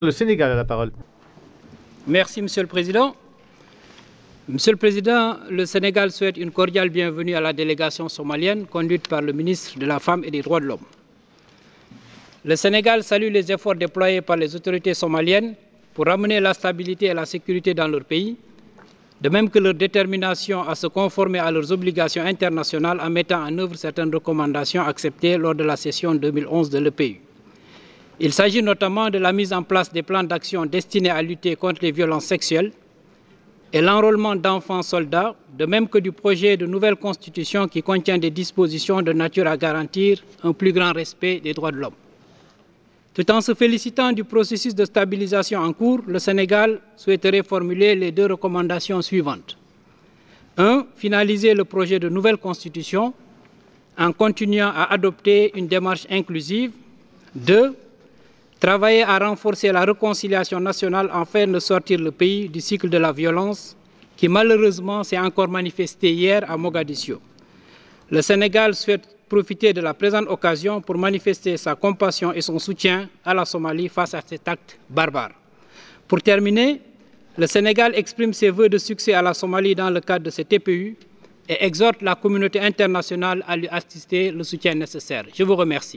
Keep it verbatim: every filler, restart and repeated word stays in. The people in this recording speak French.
Le Sénégal a la parole. Merci, Monsieur le Président. Monsieur le Président, le Sénégal souhaite une cordiale bienvenue à la délégation somalienne conduite par le ministre de la Femme et des Droits de l'Homme. Le Sénégal salue les efforts déployés par les autorités somaliennes pour ramener la stabilité et la sécurité dans leur pays, de même que leur détermination à se conformer à leurs obligations internationales en mettant en œuvre certaines recommandations acceptées lors de la session deux mille onze de l'E P U. Il s'agit notamment de la mise en place des plans d'action destinés à lutter contre les violences sexuelles et l'enrôlement d'enfants soldats, de même que du projet de nouvelle constitution qui contient des dispositions de nature à garantir un plus grand respect des droits de l'homme. Tout en se félicitant du processus de stabilisation en cours, le Sénégal souhaiterait formuler les deux recommandations suivantes. un Finaliser le projet de nouvelle constitution en continuant à adopter une démarche inclusive. deux Travailler à renforcer la réconciliation nationale afin de sortir le pays du cycle de la violence qui malheureusement s'est encore manifesté hier à Mogadiscio. Le Sénégal souhaite profiter de la présente occasion pour manifester sa compassion et son soutien à la Somalie face à cet acte barbare. Pour terminer, le Sénégal exprime ses vœux de succès à la Somalie dans le cadre de cette E P U et exhorte la communauté internationale à lui assister le soutien nécessaire. Je vous remercie.